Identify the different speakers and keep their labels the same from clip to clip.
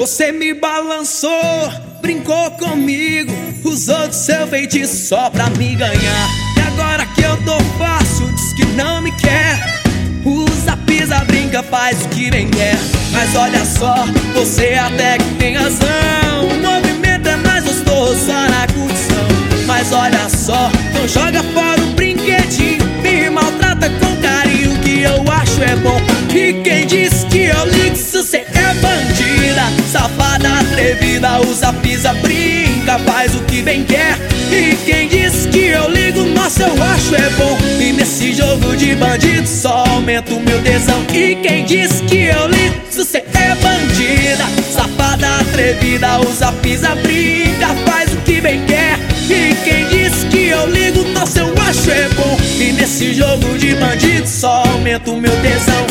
Speaker 1: Você me balançou, brincou comigo, usou do seu feitiço só pra me ganhar. E agora que eu tô fácil, diz que não me quer. Usa, pisa, brinca, faz o que bem quer. Mas olha só, você até que tem razão. O movimento é mais gostoso só na curtição. Mas olha só, não joga fora o brinquedinho, me maltrata com carinho, que eu acho é bom. E quem disse que eu ligo se você é bandida, safada, atrevida, usa, pisa, brinca, faz o que bem quer. E quem disse que eu ligo, nossa, eu acho é bom. E nesse jogo de bandido só aumenta o meu tesão. E quem disse que eu ligo se você é bandida, safada, atrevida, usa, pisa, brinca, faz o que bem quer. E quem disse que eu ligo, nossa, eu acho é bom. E nesse jogo de bandido só aumenta o meu tesão.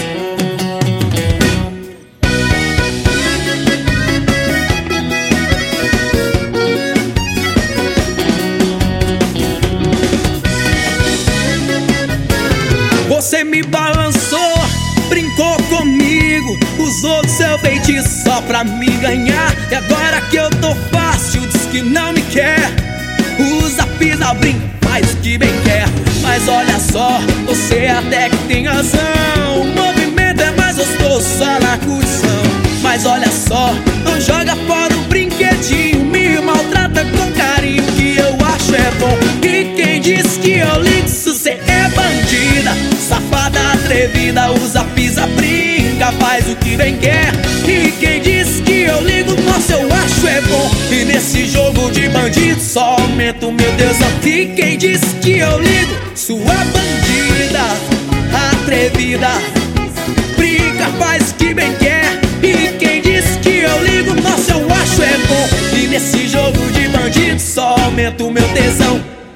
Speaker 1: Você me balançou, brincou comigo, usou do seu feitiço só pra me ganhar. E agora que eu tô fácil, diz que não me quer. Usa, pisa, brinca, faz o que bem quer. Mas olha só, você até que tem razão. O movimento é mais gostoso só na curtição. Mas olha só, não joga fora o brinquedinho, me maltrata com carinho, que eu acho é bom. E quem disse que eu ligo se você é bandida, safada, atrevida, usa, pisa, brinca, faz o que bem quer. E quem disse que eu ligo, nossa, eu acho é bom. E nesse jogo de bandido só aumenta o meu tesão. E quem disse que eu ligo, sua bandida, atrevida, brinca, faz o que bem quer. E quem disse que eu ligo, nossa, eu acho é bom. E nesse jogo de bandido só aumenta o meu tesão.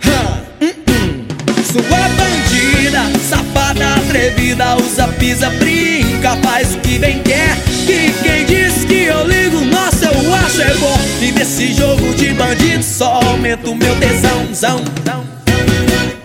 Speaker 1: Sua bandida, safada, atrevida, usa, pisa, brinca, faz o que bem quer. E quem disse que eu ligo, nossa, eu acho é bom. E nesse jogo de bandido só aumenta o meu tesão.